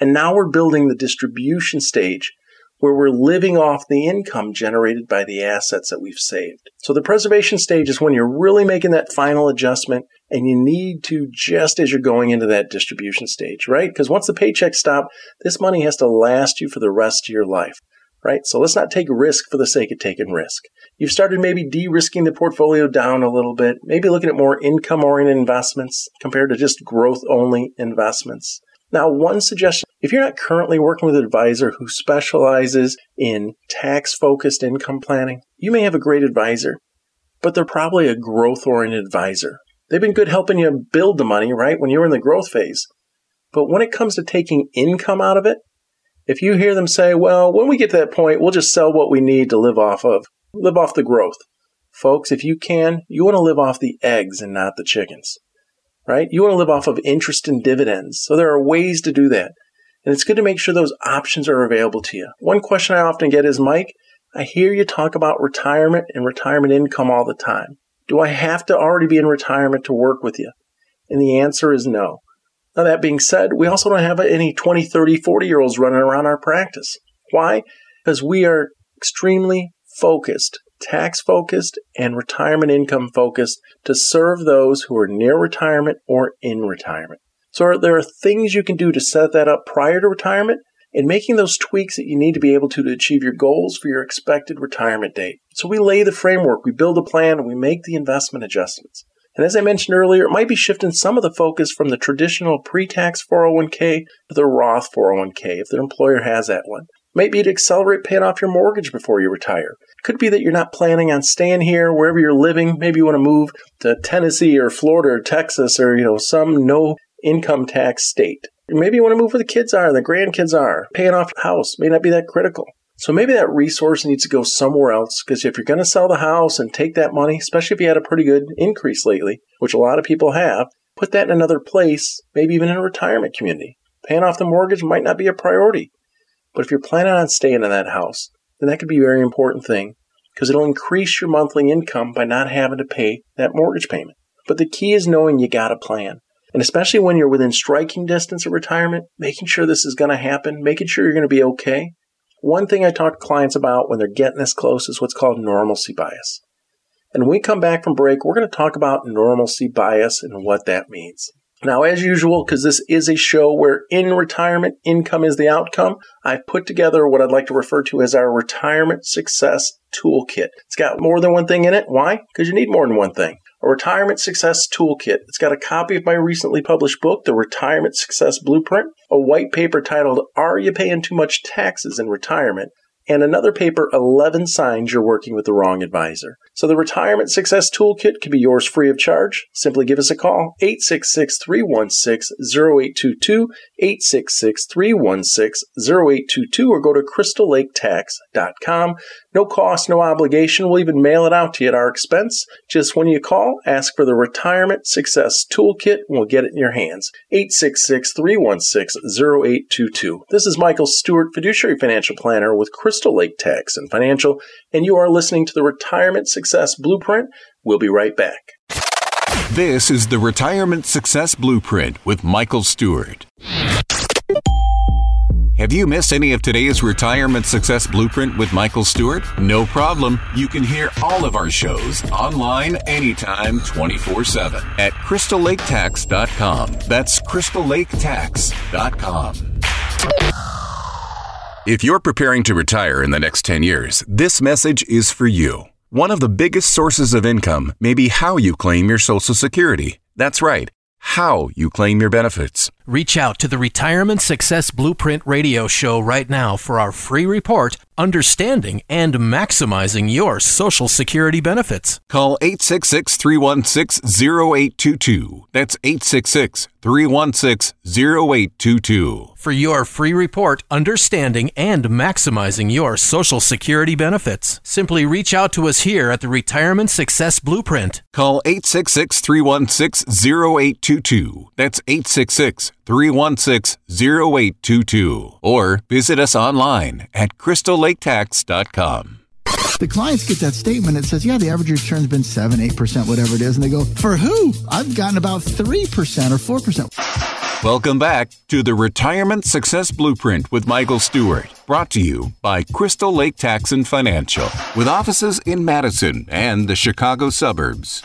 And now we're building the distribution stage where we're living off the income generated by the assets that we've saved. So the preservation stage is when you're really making that final adjustment and you need to just as you're going into that distribution stage, right? Because once the paychecks stop, this money has to last you for the rest of your life, right? So let's not take risk for the sake of taking risk. You've started maybe de-risking the portfolio down a little bit, maybe looking at more income-oriented investments compared to just growth-only investments. Now, one suggestion, if you're not currently working with an advisor who specializes in tax-focused income planning, you may have a great advisor, but they're probably a growth-oriented advisor. They've been good helping you build the money, right, when you're in the growth phase. But when it comes to taking income out of it, if you hear them say, well, when we get to that point, we'll just sell what we need to live off of, live off the growth. Folks, if you can, you want to live off the eggs and not the chickens. Right? You want to live off of interest and dividends. So there are ways to do that. And it's good to make sure those options are available to you. One question I often get is, Mike, I hear you talk about retirement and retirement income all the time. Do I have to already be in retirement to work with you? And the answer is no. Now, that being said, we also don't have any twenty, thirty, forty-year-olds running around our practice. Why? Because we are extremely focused, tax-focused, and retirement income focused to serve those who are near retirement or in retirement. So there are things you can do to set that up prior to retirement and making those tweaks that you need to be able to to achieve your goals for your expected retirement date. So we lay the framework, we build a plan, and we make the investment adjustments. And as I mentioned earlier, it might be shifting some of the focus from the traditional pre-tax four oh one k to the Roth four oh one k if their employer has that one. Might be to accelerate paying off your mortgage before you retire. Could be that you're not planning on staying here wherever you're living. Maybe you want to move to Tennessee or Florida or Texas or, you know, some no income tax state. Or maybe you want to move where the kids are and the grandkids are. Paying off your house may not be that critical. So maybe that resource needs to go somewhere else, because if you're going to sell the house and take that money, especially if you had a pretty good increase lately, which a lot of people have, put that in another place, maybe even in a retirement community. Paying off the mortgage might not be a priority. But if you're planning on staying in that house, then that could be a very important thing, because it'll increase your monthly income by not having to pay that mortgage payment. But the key is knowing you got a plan. And especially when you're within striking distance of retirement, making sure this is going to happen, making sure you're going to be okay. One thing I talk to clients about when they're getting this close is what's called normalcy bias. And when we come back from break, we're going to talk about normalcy bias and what that means. Now, as usual, because this is a show where in retirement, income is the outcome, I've put together what I'd like to refer to as our Retirement Success Toolkit. It's got more than one thing in it. Why? Because you need more than one thing. A Retirement Success Toolkit. It's got a copy of my recently published book, The Retirement Success Blueprint, a white paper titled, Are You Paying Too Much Taxes in Retirement? And another paper, eleven Signs You're Working with the Wrong Advisor. So the Retirement Success Toolkit can be yours free of charge. Simply give us a call, eight six six, three one six, zero eight two two, eight six six, three one six, zero eight two two, or go to crystal lake tax dot com. No cost, no obligation. We'll even mail it out to you at our expense. Just when you call, ask for the Retirement Success Toolkit, and we'll get it in your hands. eight six six, three one six, zero eight two two. This is Michael Stewart, Fiduciary Financial Planner with Crystal Lake Tax and Financial, and you are listening to the Retirement Success Blueprint. We'll be right back. This is the Retirement Success Blueprint with Michael Stewart. Have you missed any of today's Retirement Success Blueprint with Michael Stewart? No problem. You can hear all of our shows online anytime, twenty-four seven at crystal lake tax dot com. That's crystal lake tax dot com. If you're preparing to retire in the next ten years, this message is for you. One of the biggest sources of income may be how you claim your Social Security. That's right, how you claim your benefits. Reach out to the Retirement Success Blueprint radio show right now for our free report, Understanding and Maximizing Your Social Security Benefits. Call eight six six, three one six, zero eight two two. That's eight six six, three one six, zero eight two two. For your free report, Understanding and Maximizing Your Social Security Benefits. Simply reach out to us here at the Retirement Success Blueprint. Call eight six six, three one six, zero eight two two. That's eight six six, three one six, zero eight two two. Or visit us online at crystal lake tax dot com. The clients get that statement. It says, yeah, the average return's been seven, eight percent, whatever it is. And they go, for who? I've gotten about three percent or four percent. Welcome back to the Retirement Success Blueprint with Michael Stewart, brought to you by Crystal Lake Tax and Financial, with offices in Madison and the Chicago suburbs.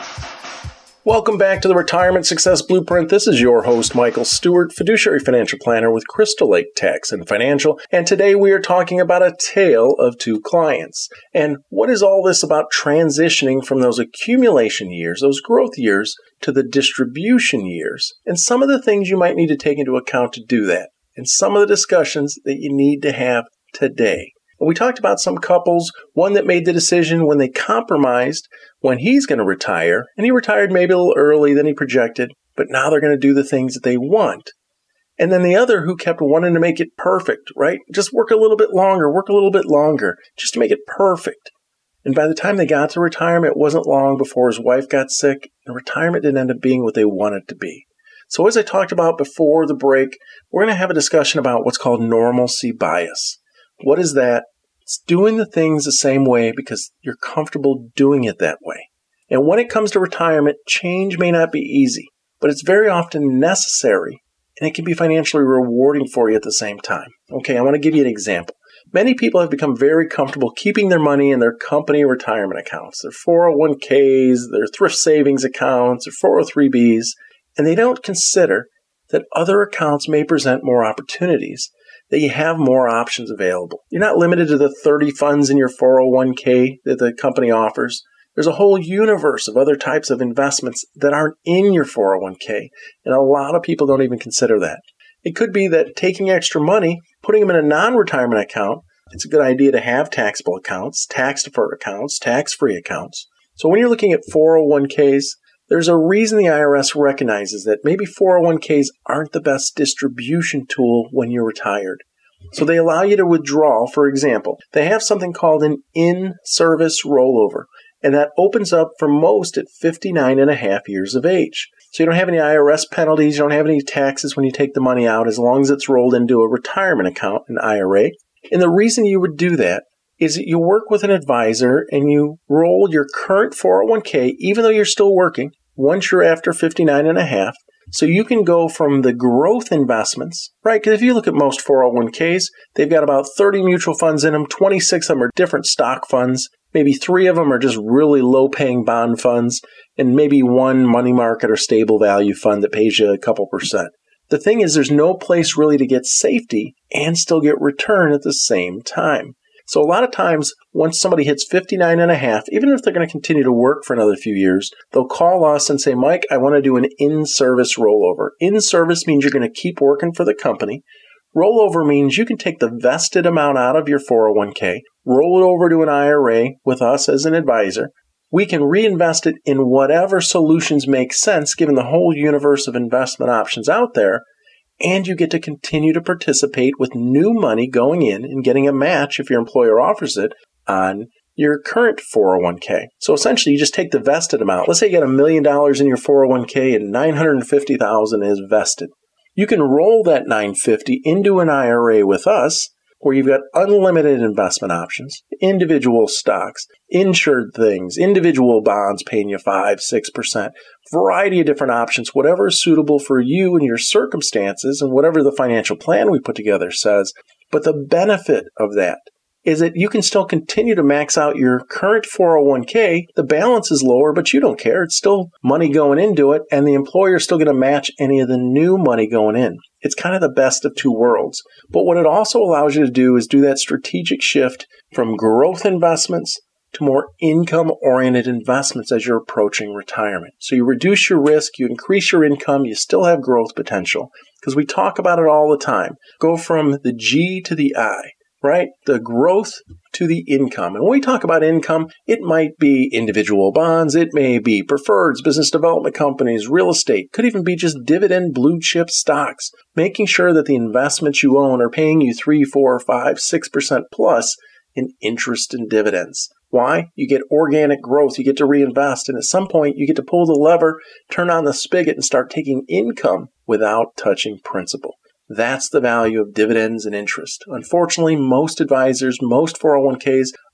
Welcome back to the Retirement Success Blueprint. This is your host, Michael Stewart, fiduciary financial planner with Crystal Lake Tax and Financial. And today we are talking about a tale of two clients. And what is all this about transitioning from those accumulation years, those growth years, to the distribution years? And some of the things you might need to take into account to do that. And some of the discussions that you need to have today. And we talked about some couples, one that made the decision when they compromised when he's going to retire, and he retired maybe a little early than he projected, but now they're going to do the things that they want. And then the other who kept wanting to make it perfect, right? Just work a little bit longer, work a little bit longer, just to make it perfect. And by the time they got to retirement, it wasn't long before his wife got sick, and retirement didn't end up being what they wanted it to be. So as I talked about before the break, we're going to have a discussion about what's called normalcy bias. What is that? It's doing the things the same way because you're comfortable doing it that way. And when it comes to retirement, change may not be easy, but it's very often necessary, and it can be financially rewarding for you at the same time. Okay, I want to give you an example. Many people have become very comfortable keeping their money in their company retirement accounts, their four oh one k's, their thrift savings accounts, their four oh three b's, and they don't consider that other accounts may present more opportunities, that you have more options available. You're not limited to the thirty funds in your four oh one k that the company offers. There's a whole universe of other types of investments that aren't in your four oh one k, and a lot of people don't even consider that. It could be that taking extra money, putting them in a non-retirement account, it's a good idea to have taxable accounts, tax-deferred accounts, tax-free accounts. So when you're looking at four oh one k's, there's a reason the I R S recognizes that maybe four oh one k's aren't the best distribution tool when you're retired. So they allow you to withdraw. For example, they have something called an in-service rollover, and that opens up for most at fifty-nine and a half years of age. So you don't have any I R S penalties, you don't have any taxes when you take the money out, as long as it's rolled into a retirement account, an I R A. And the reason you would do that is that you work with an advisor and you roll your current four oh one k, even though you're still working, once you're after fifty-nine and a half. So you can go from the growth investments, right? Because if you look at most four oh one k's, they've got about thirty mutual funds in them, twenty-six of them are different stock funds, maybe three of them are just really low-paying bond funds, and maybe one money market or stable value fund that pays you a couple percent. The thing is, there's no place really to get safety and still get return at the same time. So a lot of times, once somebody hits fifty-nine and a half, even if they're going to continue to work for another few years, they'll call us and say, Mike, I want to do an in-service rollover. In-service means you're going to keep working for the company. Rollover means you can take the vested amount out of your four oh one k, roll it over to an I R A with us as an advisor. We can reinvest it in whatever solutions make sense given the whole universe of investment options out there. And you get to continue to participate with new money going in and getting a match if your employer offers it on your current four oh one k. So essentially, you just take the vested amount. Let's say you got a million dollars in your four oh one k and nine hundred fifty thousand dollars is vested. You can roll that nine hundred fifty thousand dollars into an I R A with us where you've got unlimited investment options, individual stocks, insured things, individual bonds paying you five, six percent, variety of different options, whatever is suitable for you and your circumstances and whatever the financial plan we put together says. But the benefit of that is that you can still continue to max out your current four oh one k. The balance is lower, but you don't care. It's still money going into it, and the employer is still going to match any of the new money going in. It's kind of the best of two worlds. But what it also allows you to do is do that strategic shift from growth investments to more income-oriented investments as you're approaching retirement. So you reduce your risk, you increase your income, you still have growth potential. Because we talk about it all the time. Go from the G to the I. Right? The growth to the income. And when we talk about income, it might be individual bonds, it may be preferreds, business development companies, real estate, could even be just dividend blue chip stocks. Making sure that the investments you own are paying you three, four, five, six percent plus in interest and dividends. Why? You get organic growth, you get to reinvest, and at some point you get to pull the lever, turn on the spigot, and start taking income without touching principal. That's the value of dividends and interest. Unfortunately, most advisors, most four oh one k's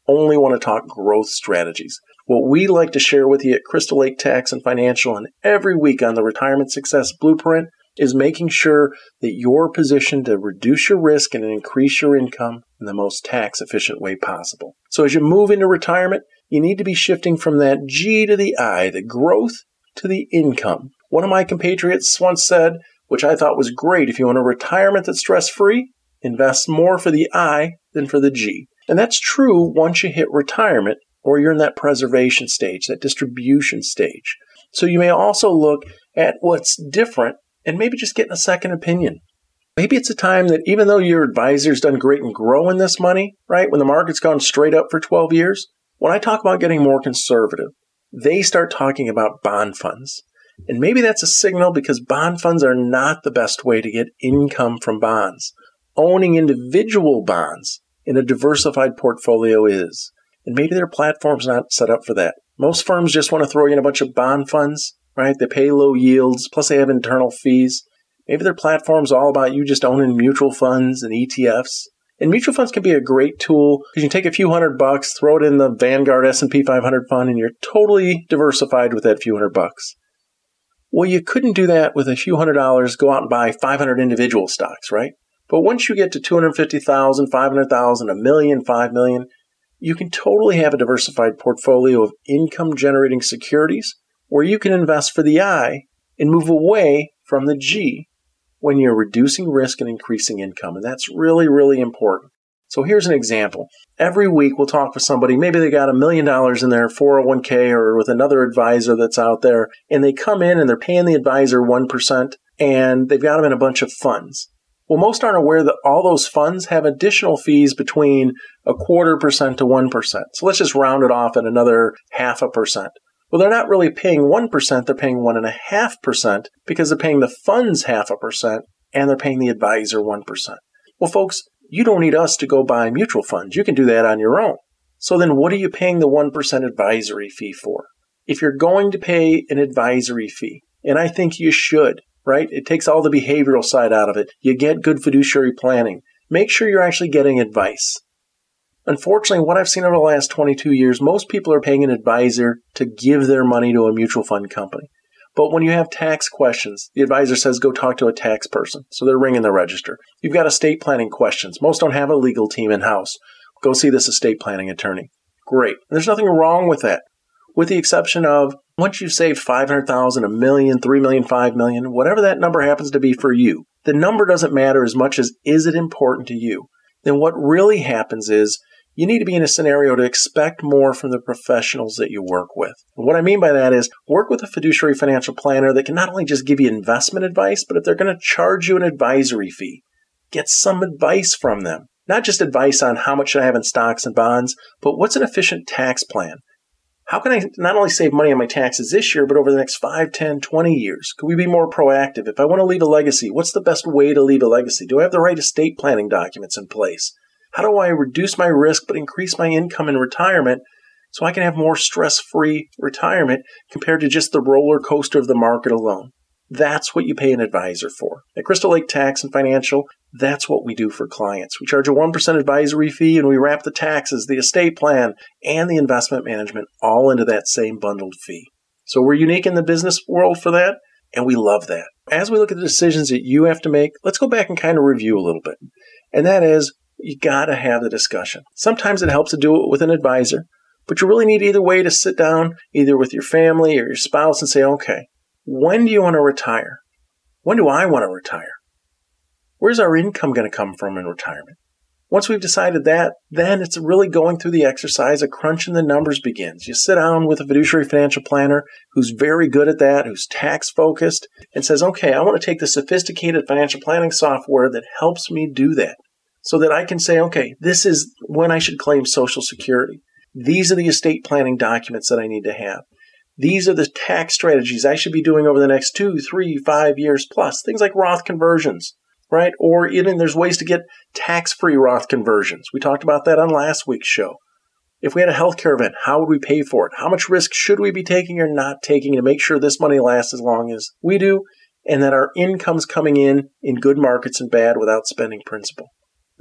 only want to talk growth strategies. What we like to share with you at Crystal Lake Tax and Financial and every week on the Retirement Success Blueprint is making sure that you're positioned to reduce your risk and increase your income in the most tax efficient way possible. So as you move into retirement, you need to be shifting from that G to the I, the growth to the income. One of my compatriots once said, which I thought was great, if you want a retirement that's stress-free, invest more for the I than for the G. And that's true once you hit retirement or you're in that preservation stage, that distribution stage. So you may also look at what's different and maybe just getting a second opinion. Maybe it's a time that even though your advisor's done great in growing this money, right, when the market's gone straight up for twelve years, when I talk about getting more conservative, they start talking about bond funds. And maybe that's a signal because bond funds are not the best way to get income from bonds. Owning individual bonds in a diversified portfolio is. And maybe their platform's not set up for that. Most firms just want to throw you in a bunch of bond funds, right? They pay low yields, plus they have internal fees. Maybe their platform's all about you just owning mutual funds and E T Fs. And mutual funds can be a great tool because you can take a few hundred bucks, throw it in the Vanguard S and P five hundred fund, and you're totally diversified with that few hundred bucks. Well, you couldn't do that with a few hundred dollars, go out and buy five hundred individual stocks, right? But once you get to two hundred fifty thousand dollars, five hundred thousand dollars, a million, five million dollars, you can totally have a diversified portfolio of income-generating securities where you can invest for the I and move away from the G when you're reducing risk and increasing income. And that's really, really important. So here's an example. Every week we'll talk with somebody, maybe they got a million dollars in their four oh one k or with another advisor that's out there, and they come in and they're paying the advisor one percent and they've got them in a bunch of funds. Well, most aren't aware that all those funds have additional fees between a quarter percent to one percent. So let's just round it off at another half a percent. Well, they're not really paying one percent, they're paying one point five percent because they're paying the funds half a percent and they're paying the advisor one percent. Well, folks, you don't need us to go buy mutual funds. You can do that on your own. So then what are you paying the one percent advisory fee for? If you're going to pay an advisory fee, and I think you should, right? It takes all the behavioral side out of it. You get good fiduciary planning. Make sure you're actually getting advice. Unfortunately, what I've seen over the last twenty-two years, most people are paying an advisor to give their money to a mutual fund company. But when you have tax questions, the advisor says, go talk to a tax person. So they're ringing the register. You've got estate planning questions. Most don't have a legal team in-house. Go see this estate planning attorney. Great. And there's nothing wrong with that, with the exception of once you've saved five hundred thousand dollars, a million, three million, five million, whatever that number happens to be for you, the number doesn't matter as much as is it important to you. Then what really happens is you need to be in a scenario to expect more from the professionals that you work with. And what I mean by that is work with a fiduciary financial planner that can not only just give you investment advice, but if they're going to charge you an advisory fee, get some advice from them. Not just advice on how much should I have in stocks and bonds, but what's an efficient tax plan? How can I not only save money on my taxes this year, but over the next five, ten, twenty years? Could we be more proactive? If I want to leave a legacy, what's the best way to leave a legacy? Do I have the right estate planning documents in place? How do I reduce my risk but increase my income in retirement so I can have more stress-free retirement compared to just the roller coaster of the market alone? That's what you pay an advisor for. At Crystal Lake Tax and Financial, that's what we do for clients. We charge a one percent advisory fee and we wrap the taxes, the estate plan, and the investment management all into that same bundled fee. So we're unique in the business world for that, and we love that. As we look at the decisions that you have to make, let's go back and kind of review a little bit. And that is, you got to have the discussion. Sometimes it helps to do it with an advisor, but you really need either way to sit down, either with your family or your spouse and say, okay, when do you want to retire? When do I want to retire? Where's our income going to come from in retirement? Once we've decided that, then it's really going through the exercise of crunching the numbers begins. You sit down with a fiduciary financial planner who's very good at that, who's tax focused, and says, okay, I want to take the sophisticated financial planning software that helps me do that so that I can say, okay, this is when I should claim Social Security. These are the estate planning documents that I need to have. These are the tax strategies I should be doing over the next two, three, five years plus. Things like Roth conversions, right? Or even there's ways to get tax-free Roth conversions. We talked about that on last week's show. If we had a healthcare event, how would we pay for it? How much risk should we be taking or not taking to make sure this money lasts as long as we do and that our income's coming in in good markets and bad without spending principal?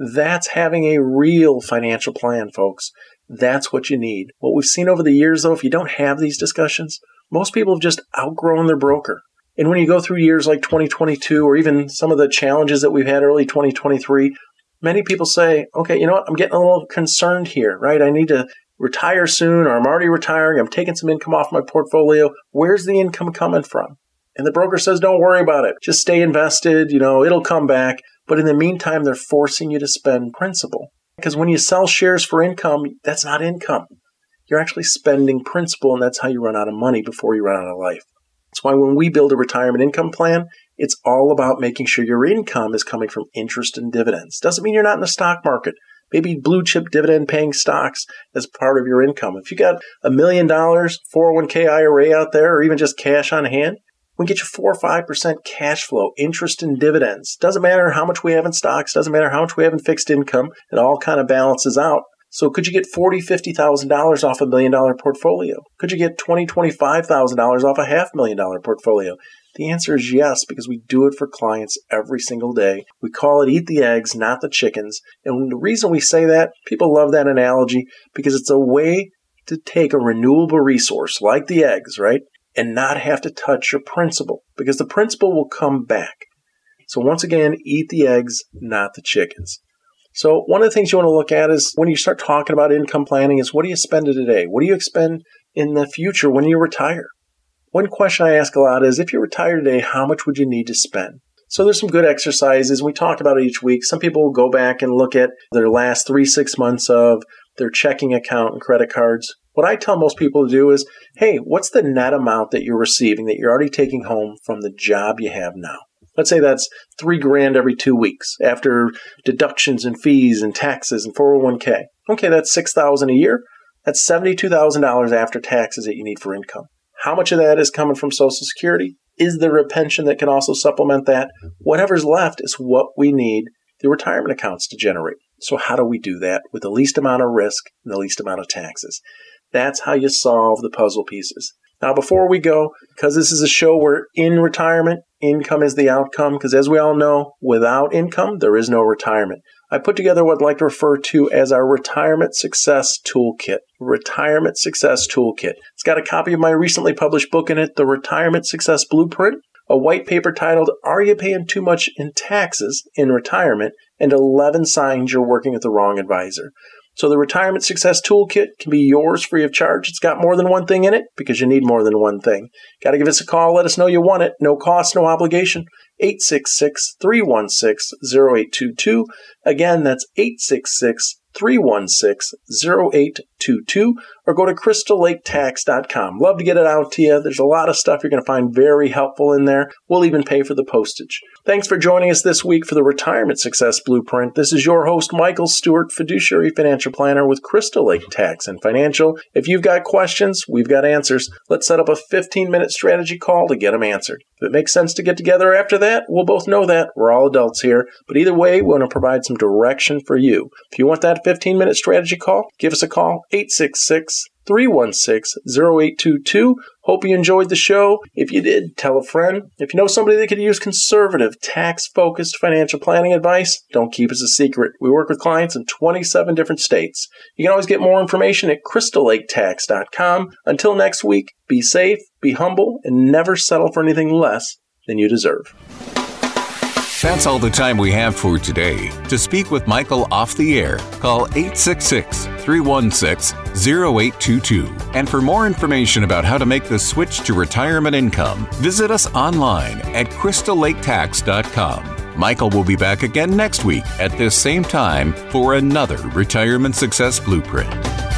That's having a real financial plan, folks. That's what you need. What we've seen over the years, though, if you don't have these discussions, most people have just outgrown their broker. And when you go through years like twenty twenty-two or even some of the challenges that we've had early twenty twenty-three, many people say, okay, you know what? I'm getting a little concerned here, right? I need to retire soon, or I'm already retiring. I'm taking some income off my portfolio. Where's the income coming from? And the broker says, don't worry about it. Just stay invested. You know, it'll come back. But in the meantime, they're forcing you to spend principal. Because when you sell shares for income, that's not income. You're actually spending principal, and that's how you run out of money before you run out of life. That's why when we build a retirement income plan, it's all about making sure your income is coming from interest and dividends. Doesn't mean you're not in the stock market. Maybe blue chip dividend paying stocks as part of your income. If you got a million dollars four oh one k I R A out there, or even just cash on hand, we can get you four or five percent cash flow, interest and dividends. Doesn't matter how much we have in stocks, doesn't matter how much we have in fixed income. It all kind of balances out. So could you get forty thousand dollars, fifty thousand dollars off a million dollar portfolio? Could you get twenty thousand dollars, twenty-five thousand dollars off a half million dollar portfolio? The answer is yes, because we do it for clients every single day. We call it eat the eggs, not the chickens. And the reason we say that, people love that analogy because it's a way to take a renewable resource like the eggs, right? And not have to touch your principal, because the principal will come back. So once again, eat the eggs, not the chickens. So one of the things you want to look at is when you start talking about income planning is what do you spend today? What do you expend in the future when you retire? One question I ask a lot is if you retire today, how much would you need to spend? So there's some good exercises. We talk about it each week. Some people will go back and look at their last three, six months of their checking account and credit cards. What I tell most people to do is, hey, what's the net amount that you're receiving that you're already taking home from the job you have now? Let's say that's three grand every two weeks after deductions and fees and taxes and four oh one k. Okay, that's six thousand dollars a year. That's seventy-two thousand dollars after taxes that you need for income. How much of that is coming from Social Security? Is there a pension that can also supplement that? Whatever's left is what we need the retirement accounts to generate. So how do we do that with the least amount of risk and the least amount of taxes? That's how you solve the puzzle pieces. Now, before we go, because this is a show where in retirement, income is the outcome, because as we all know, without income, there is no retirement. I put together what I'd like to refer to as our Retirement Success Toolkit. Retirement Success Toolkit. It's got a copy of my recently published book in it, The Retirement Success Blueprint, a white paper titled, Are You Paying Too Much in Taxes in Retirement? And eleven Signs You're Working with the Wrong Advisor. So the Retirement Success Toolkit can be yours free of charge. It's got more than one thing in it because you need more than one thing. Got to give us a call. Let us know you want it. No cost, no obligation. eight six six, three one six, zero eight two two. Again, that's eight six six, three one six, zero eight two two. Or go to crystal lake tax dot com. Love to get it out to you. There's a lot of stuff you're going to find very helpful in there. We'll even pay for the postage. Thanks for joining us this week for the Retirement Success Blueprint. This is your host, Michael Stewart, fiduciary financial planner with Crystal Lake Tax and Financial. If you've got questions, we've got answers. Let's set up a fifteen-minute strategy call to get them answered. If it makes sense to get together after that, we'll both know that. We're all adults here. But either way, we want to provide some direction for you. If you want that fifteen-minute strategy call, give us a call, eight six six, three one six, zero eight two two. Hope you enjoyed the show. If you did, tell a friend. If you know somebody that could use conservative, tax-focused financial planning advice, don't keep it a secret. We work with clients in twenty-seven different states. You can always get more information at crystal lake tax dot com. Until next week, be safe, be humble, and never settle for anything less than you deserve. That's all the time we have for today. To speak with Michael off the air, call eight six six, three one six, zero eight two two. And for more information about how to make the switch to retirement income, visit us online at crystal lake tax dot com. Michael will be back again next week at this same time for another Retirement Success Blueprint.